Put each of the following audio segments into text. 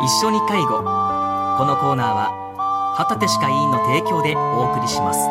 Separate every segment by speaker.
Speaker 1: 一緒に介護。このコーナーは旗手歯科医院の提供でお送りします。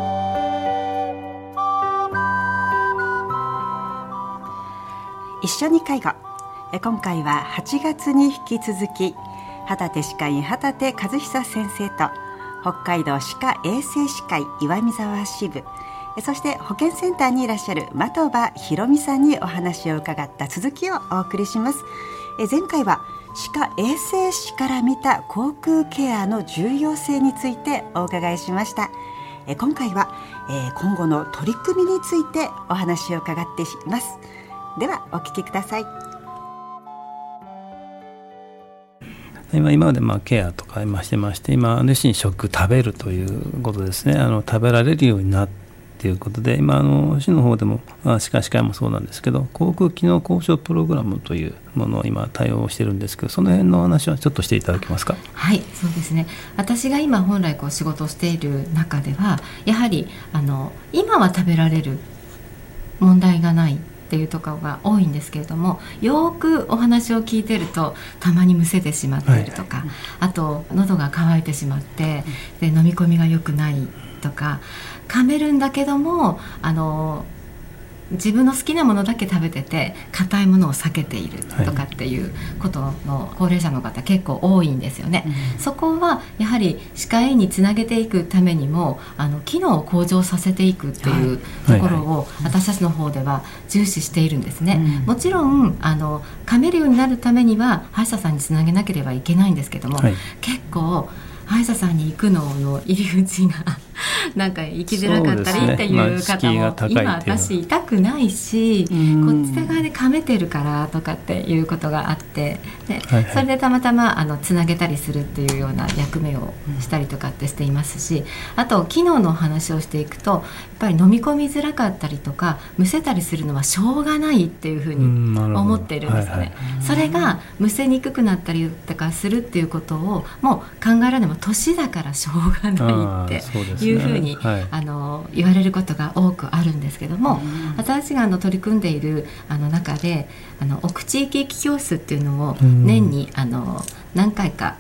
Speaker 2: 一緒に介護。今回は8月に引き続き旗手歯科医院旗手和久先生と北海道歯科衛生士会岩見沢支部、そして保健センターにいらっしゃる的場博美さんにお話を伺った続きをお送りします。前回は歯科衛生士から見た口腔ケアの重要性についてお伺いしました。今回は今後の取り組みについてお話を伺っています。ではお聞きください。
Speaker 3: 今までケアとかしてまして、今熱心に食べるということですね。食べられるようになってということで、今市の方でも歯科医もそうなんですけど、口腔機能向上プログラムというものを今対応してるんですけど、その辺の話はちょっとしていただけますか。
Speaker 4: はい、そうですね。私が今本来仕事をしている中では、やはり今は食べられる問題がないっていうところが多いんですけれども、よくお話を聞いてるとたまにむせてしまったりとか、あと喉が渇いてしまってで飲み込みが良くないとか、噛めるんだけども自分の好きなものだけ食べてて硬いものを避けているとかっていうことの高齢者の方結構多いんですよね。そこはやはり歯科医につなげていくためにも機能を向上させていくっていうところを私たちの方では重視しているんですね。もちろん噛めるようになるためには歯医者さんにつなげなければいけないんですけども、結構歯医者さんに行くのの入り口がなんか行きづらかったりっていう方も、今私痛くないし、こっち側で噛めてるからとかっていうことがあって、でそれでたまたまつなげたりするっていうような役目をしたりとかってしていますし、あと機能の話をしていくと、やっぱり飲み込みづらかったりとかむせたりするのはしょうがないっていうふうに思っているんですね。それがむせにくくなったりとかするっていうことをもう考えられない、年だからしょうがないっていうふうに言われることが多くあるんですけども、私が取り組んでいる中でお口域教室っていうのを年に何回か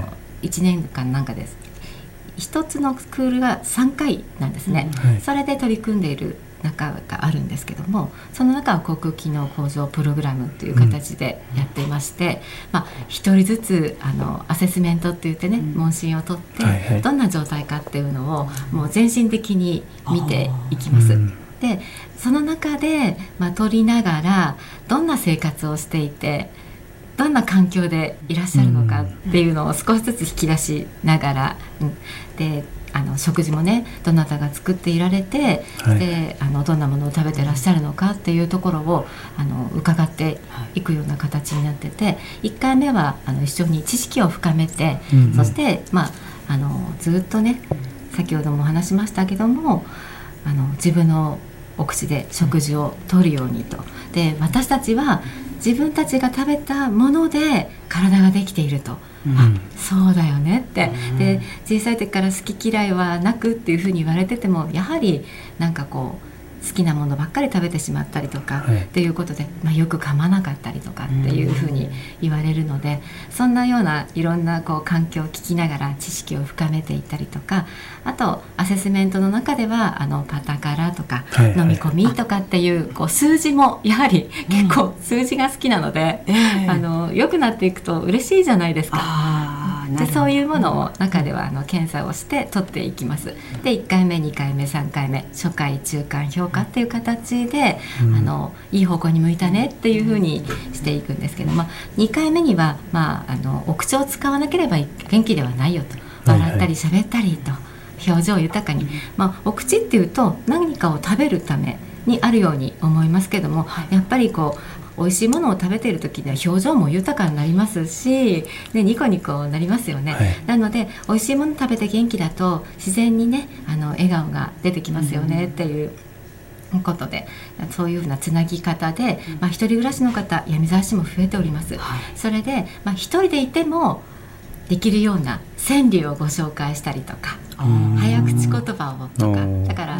Speaker 4: 1年間なんかです。一つのスクールが3回なんですね。それで取り組んでいる中があるんですけども、その中は口腔機能向上プログラムという形でやっていまして、一人ずつアセスメントって言ってね、問診を取ってどんな状態かっていうのをもう全身的に見ていきます。でその中で、取りながらどんな生活をしていてどんな環境でいらっしゃるのかっていうのを少しずつ引き出しながら、で食事もね、どなたが作っていられて、でどんなものを食べてらっしゃるのかっていうところを伺っていくような形になってて、1回目は一緒に知識を深めて、そして、ずっとね、先ほども話しましたけども自分のお口で食事をとるようにと。で私たちは自分たちが食べたもので体ができていると、そうだよねって、で小さい時から好き嫌いはなくっていうふうに言われてても、やはりなんか好きなものばっかり食べてしまったりとかっていうことで、よく噛まなかったりとかっていうふうに言われるので、そんなようないろんな環境を聞きながら知識を深めていったりとか、あとアセスメントの中ではパタカラとか、飲み込みとかっていう数字もやはり結構数字が好きなので、良くなっていくと嬉しいじゃないですか。でそういうものを中では検査をして取っていきます。で1回目2回目3回目初回中間評価っていう形で、いい方向に向いたねっていうふうにしていくんですけど、2回目には、お口を使わなければ元気ではないよと、笑ったり喋ったりと表情豊かに、お口っていうと何かを食べるためにあるように思いますけども、やっぱり美味しいものを食べている時には表情も豊かになりますし、ニコニコなりますよね。なので美味しいもの食べて元気だと自然にね笑顔が出てきますよねっていうことで、そういうふうなつなぎ方で、一人暮らしの方闇沢市も増えております。それで、一人でいてもできるような川柳をご紹介したりとか、早口言葉をとか、だから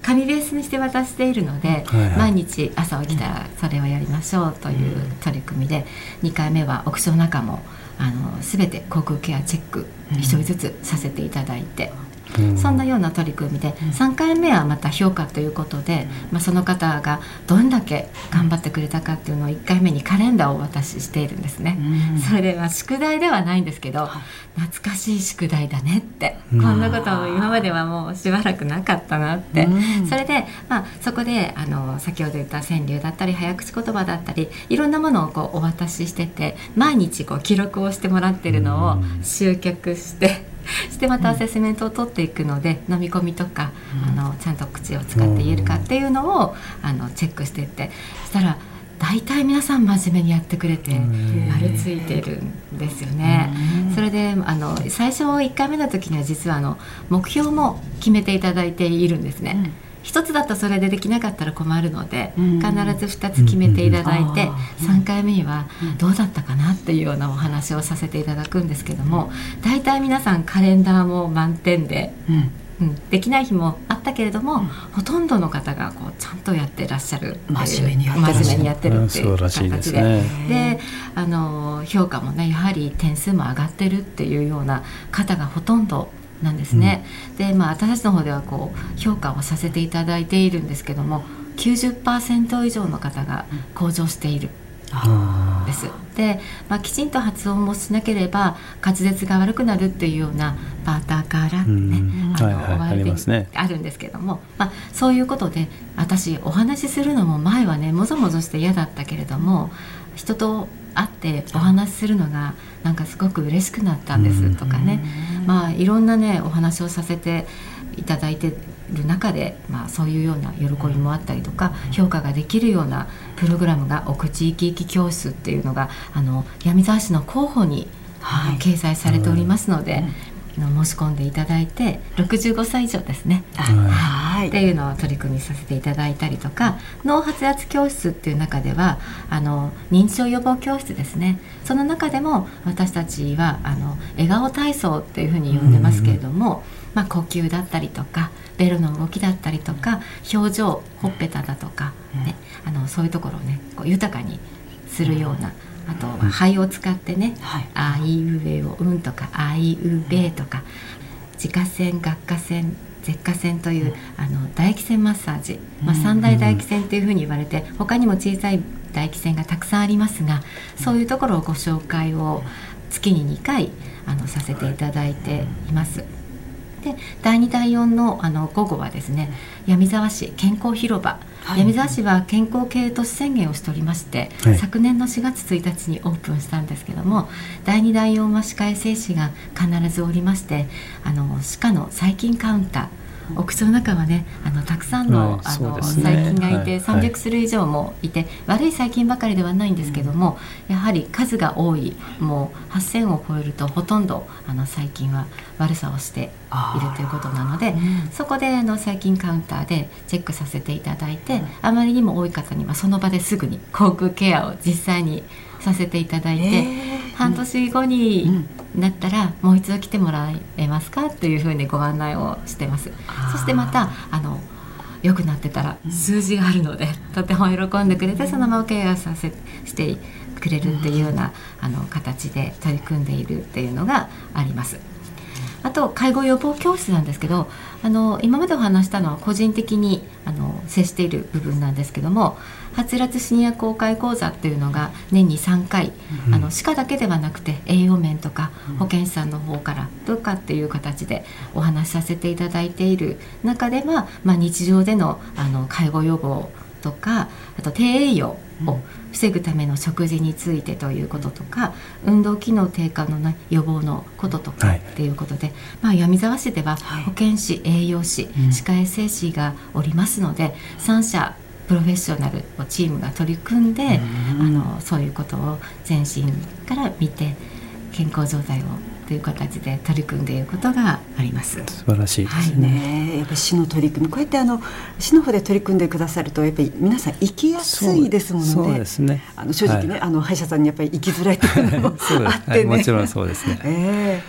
Speaker 4: 紙ベースにして渡しているので、
Speaker 3: はいはい、
Speaker 4: 毎日朝起きたらそれをやりましょうという取り組みで、2回目は屋上中も全て口腔ケアチェック1人ずつさせていただいて、そんなような取り組みで、3回目はまた評価ということで、その方がどんだけ頑張ってくれたかっていうのを1回目にカレンダーをお渡ししているんですね。それでは宿題ではないんですけど、懐かしい宿題だねって、こんなことも今まではもうしばらくなかったなって、それで、そこで先ほど言った川柳だったり早口言葉だったりいろんなものをお渡ししてて、毎日記録をしてもらってるのを集客してまたアセスメントを取っていくので、飲み込みとかちゃんと口を使って言えるかっていうのをチェックしていって、そしたら大体皆さん真面目にやってくれて丸ついてるんですよね。それで最初1回目の時には実は目標も決めていただいているんですね。一つだとそれでできなかったら困るので、必ず2つ決めていただいて、3回目にはどうだったかなっていうようなお話をさせていただくんですけども、大体皆さんカレンダーも満点で、できない日もあったけれども、ほとんどの方がちゃんとやってらっしゃる、
Speaker 2: 真面目に
Speaker 4: やってるっていう形で、で評価もね、やはり点数も上がってるっていうような方がほとんどなんですね。で、私たちの方では評価をさせていただいているんですけども、90% 以上の方が向上しているです。で、きちんと発音もしなければ滑舌が悪くなるっていうようなパタカラってね、あるんですけども、そういうことで、私お話しするのも前はねもぞもぞして嫌だったけれども、人と会ってお話しするのがなんかすごく嬉しくなったんですとかね、いろんなねお話をさせていただいている中で、そういうような喜びもあったりとか、評価ができるようなプログラムが奥地域域教室っていうのが闇沢市の広報に、掲載されておりますので、申し込んでいただいて、65歳以上ですね、っていうのを取り組みさせていただいたりとか、脳発達教室っていう中では認知症予防教室ですね。その中でも私たちは笑顔体操っていうふうに呼んでますけれども、呼吸だったりとかベロの動きだったりとか表情、ほっぺただとか、ね、そういうところをね豊かにするような、あとは肺を使ってね、あいうえおうんとかあいうべとか、自家腺、顎下腺、舌下腺という唾液腺マッサージ、三大唾液腺というふうに言われて、他にも小さい唾液腺がたくさんありますが、そういうところをご紹介を月に2回させていただいています。で、第2第4の午後はですね、闇沢市健康広場、闇沢市は健康経営都市宣言をしておりまして、昨年の4月1日にオープンしたんですけども、第2第4は歯科衛生士が必ずおりまして、歯科の細菌カウンター、屋上の中はねたくさんの、細菌がいて、300種類以上もいて、悪い細菌ばかりではないんですけども、やはり数が多い、もう8000を超えるとほとんど細菌は悪さをしているということなので、そこで細菌カウンターでチェックさせていただいて、あまりにも多い方にはその場ですぐに口腔ケアを実際にさせていただいて、半年後になったらもう一度来てもらえますかというふうにご案内をしてます。そしてまた良くなってたら数字があるので、とても喜んでくれて、そのままケアしてくれるっていうような形で取り組んでいるっていうのがあります。あと介護予防教室なんですけど、今までお話したのは個人的に接している部分なんですけども、はつらつシニア公開講座っていうのが年に3回、歯科だけではなくて栄養面とか保健師さんの方からとかっていう形でお話しさせていただいている中では、日常での介護予防とか、あと低栄養を防ぐための食事についてということとか、運動機能低下の、予防のこととかっていうことで、闇沢市では保健師、栄養士、歯科衛生士がおりますので、3社プロフェッショナルをチームが取り組んで、そういうことを全身から見て健康状態をという形で取り組んでいることがあります。
Speaker 3: 素晴らしいですね。
Speaker 2: やっぱり市の取り組み、こうやって市の方で取り組んでくださると、やっぱり皆さん行きやすいですものね。
Speaker 3: そうですね。
Speaker 2: 正直ね、歯医者さんにやっぱり行きづらいというのもあってね。
Speaker 3: もちろんそうですね。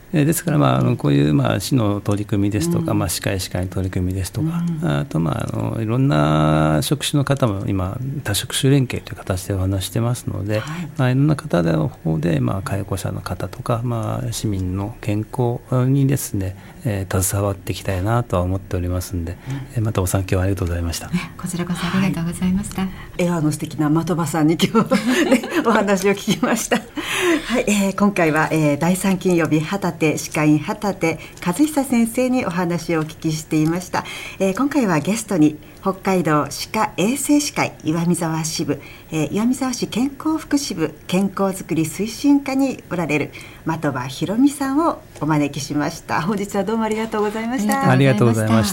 Speaker 3: ですから、こういう市の取り組みですとか、歯科医師会の取り組みですとか、あといろんな職種の方も今多職種連携という形でお話してますので、いろんな方の方で、介護者の方とか、市民の健康にですね、携わっていきたいなとは思っておりますので、またお参加ありがとうございました。
Speaker 4: こちらこそありがとうございました。
Speaker 2: 素敵な的場さんに今日、お話を聞きました。はい、今回は、第3金曜日旗手歯科医院旗手和久先生にお話をお聞きしていました。今回はゲストに北海道歯科衛生士会岩見沢支部、岩見沢市健康福祉部健康づくり推進課におられる的場ひろみさんをお招きしました。本日はどうもありがとうございました。
Speaker 3: ありがとうございました。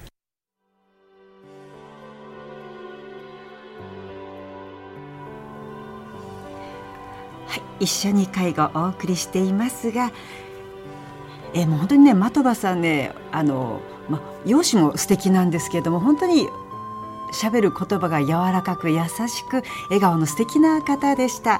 Speaker 2: 一緒に介護をお送りしていますが、もう本当にね、的場さんね、容姿も素敵なんですけれども、本当に喋る言葉が柔らかく優しく笑顔の素敵な方でした。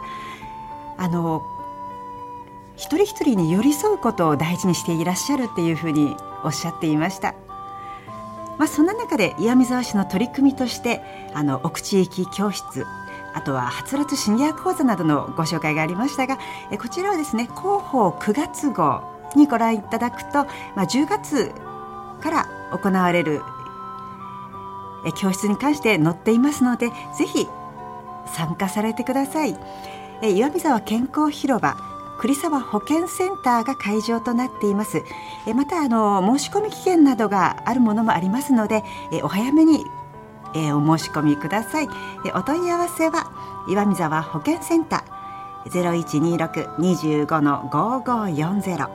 Speaker 2: 一人一人に寄り添うことを大事にしていらっしゃるっていうふうにおっしゃっていました。そんな中で岩見沢市の取り組みとして奥地域教室、あとははつらつシニア講座などのご紹介がありましたが、こちらはですね、広報9月号にご覧いただくと、10月から行われる教室に関して載っていますので、ぜひ参加されてください。岩見沢健康広場栗沢保健センターが会場となっています。また申し込み期限などがあるものもありますので、お早めにお申し込みください。お問い合わせは岩見沢保健センター 0126-25-5540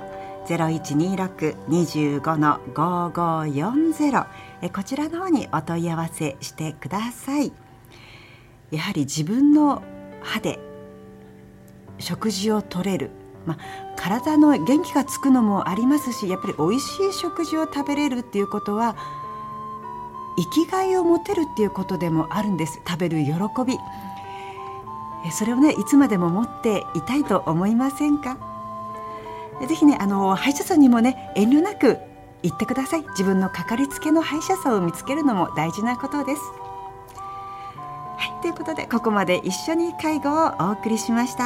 Speaker 2: 0126-25-5540 こちらの方にお問い合わせしてください。やはり自分の歯で食事をとれる、体の元気がつくのもありますし、やっぱり美味しい食事を食べれるっていうことは生きがいを持てるっていうことでもあるんです。食べる喜び、それをね、いつまでも持っていたいと思いませんか。ぜひね、歯医者さんにもね、遠慮なく行ってください。自分のかかりつけの歯医者さんを見つけるのも大事なことです。はい、ということで、ここまで一緒に介護をお送りしました。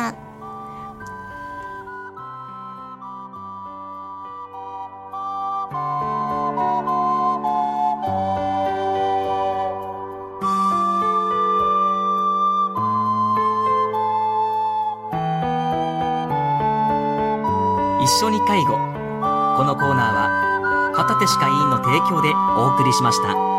Speaker 1: 一緒に介護。このコーナーは旗手歯科医院の提供でお送りしました。